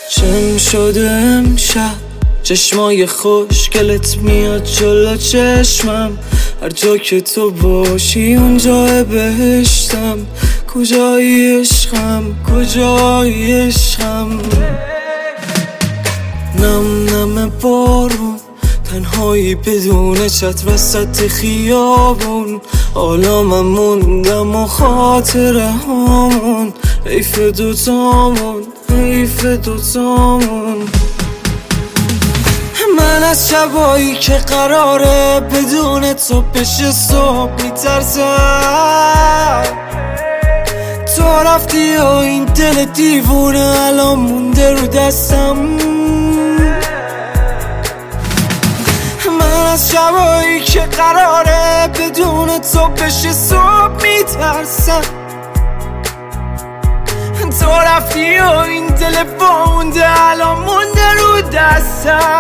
چم شده امشب چشمای خوشگلت میاد جلو چشمم، هر جا که تو باشی اونجا بهشتم. کجایی عشقم، کجایی عشقم؟ نم نم بارون، تنهایی بدون چتر وسط خیابون. حالا من موندم و خاطره هامون، حیف دوتامون، حیف دوتامون. من از شبایی که قراره بدون تو بشه صبح میترسم. تو رفتی و این دل دیوونه الان مونده رو دستم. من از شبایی که قراره بدون تو بشه صبح میترسم. تو رفتی و این دل مونده الان مونده رو دستم.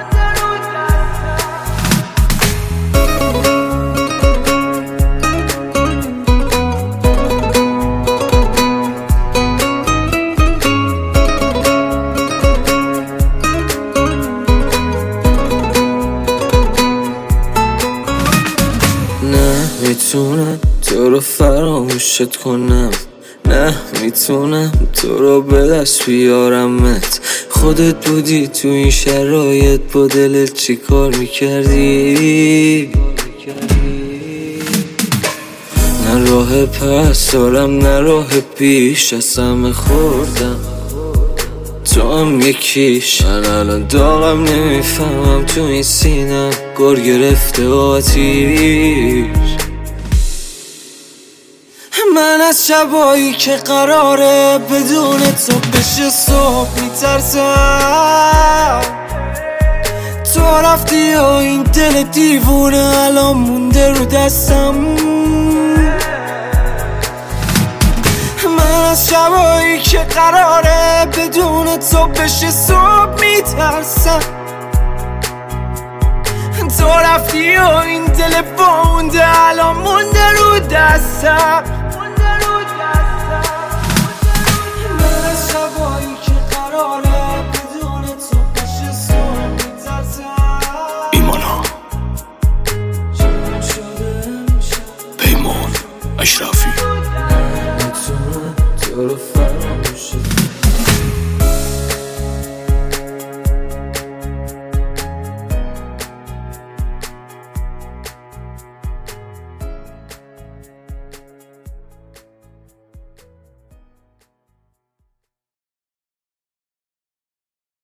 نه میتونم تو رو فراموشت کنم، نه میتونم تو رو به دست بیارمت. خودت بودی تو این شرایط با دلت چی کار میکردی؟ نه راه پس دارم نه راه پیش، از همه خوردم تو هم یکیش. من الان داغم نمیفهمم تو این سینم گر گرفته آتیش. من از شبایی که قراره بدون تو بشه صبح میترسم. تو رفتی و این دل دیوونه الان مونده رو دستم. من از شبایی که قراره بدون تو بشه صبح میترسم. تو رفتی و این دل مونده الان مونده رو دستم.